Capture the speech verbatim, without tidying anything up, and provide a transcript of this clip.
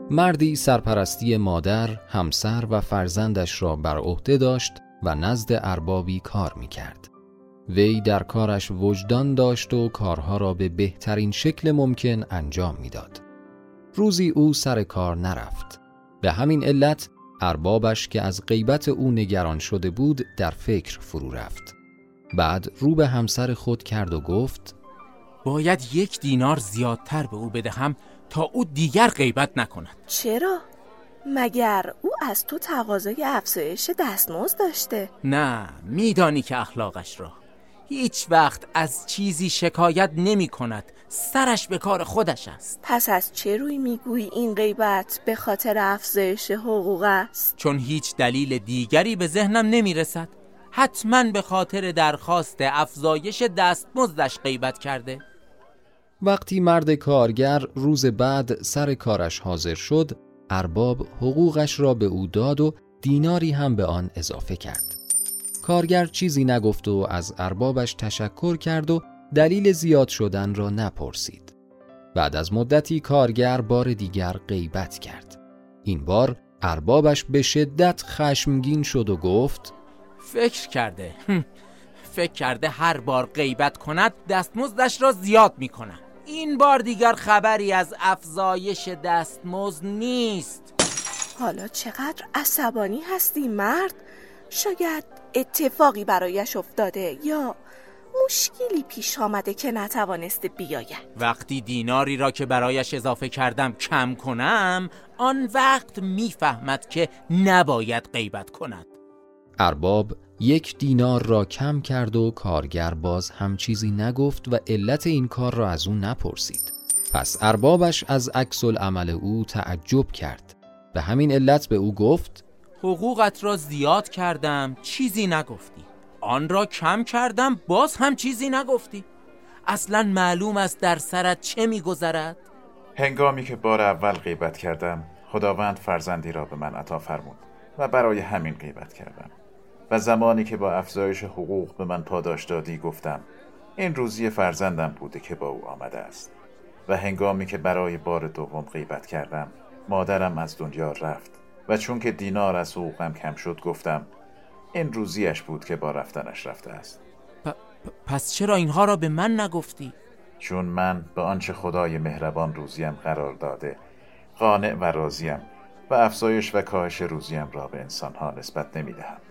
مردی سرپرستی مادر، همسر و فرزندش را بر عهده داشت و نزد اربابی کار می‌کرد. وی در کارش وجدان داشت و کارها را به بهترین شکل ممکن انجام می‌داد. روزی او سر کار نرفت. به همین علت اربابش که از غیبت او نگران شده بود در فکر فرو رفت. بعد رو به همسر خود کرد و گفت: باید یک دینار زیادتر به او بدهم تا او دیگر غیبت نکند. چرا؟ مگر او از تو تقاضای افزایش دستمزد داشته؟ نه، میدانی که اخلاقش را. هیچ وقت از چیزی شکایت نمی کند. سرش به کار خودش است. پس از چه روی میگویی این غیبت به خاطر افزایش حقوق است؟ چون هیچ دلیل دیگری به ذهنم نمی رسد. حتما به خاطر درخواست افزایش دستمزدش غیبت کرده. وقتی مرد کارگر روز بعد سر کارش حاضر شد، ارباب حقوقش را به او داد و دیناری هم به آن اضافه کرد. کارگر چیزی نگفت و از اربابش تشکر کرد و دلیل زیاد شدن را نپرسید. بعد از مدتی کارگر بار دیگر غیبت کرد. این بار اربابش به شدت خشمگین شد و گفت: فکر کرده فکر کرده هر بار غیبت کند دستمزدش را زیاد می کند. این بار دیگر خبری از افزایش دستمزد نیست. حالا چقدر عصبانی هستی مرد؟ شاید اتفاقی برایش افتاده یا مشکلی پیش آمده که نتوانسته بیاید. وقتی دیناری را که برایش اضافه کردم کم کنم، آن وقت میفهمد که نباید غیبت کند. ارباب یک دینار را کم کرد و کارگر باز هم چیزی نگفت و علت این کار را از او نپرسید. پس اربابش از عکس العمل او تعجب کرد. به همین علت به او گفت: حقوقت را زیاد کردم، چیزی نگفتی. آن را کم کردم، باز هم چیزی نگفتی. اصلا معلوم است در سرت چه می‌گذرد؟ هنگامی که بار اول غیبت کردم، خداوند فرزندی را به من عطا فرمود و برای همین غیبت کردم. و زمانی که با افزایش حقوق به من پاداش دادی گفتم این روزی فرزندم بوده که با او آمده است. و هنگامی که برای بار دوم غیبت کردم، مادرم از دنیا رفت و چون که دینار از حقوقم کم شد گفتم این روزیش بود که با رفتنش رفته است. پ- پس چرا اینها را به من نگفتی؟ چون من به آنچه خدای مهربان روزیم قرار داده قانع و راضیم و افزایش و کاهش روزیم را به انسانها نسبت نمی دهم.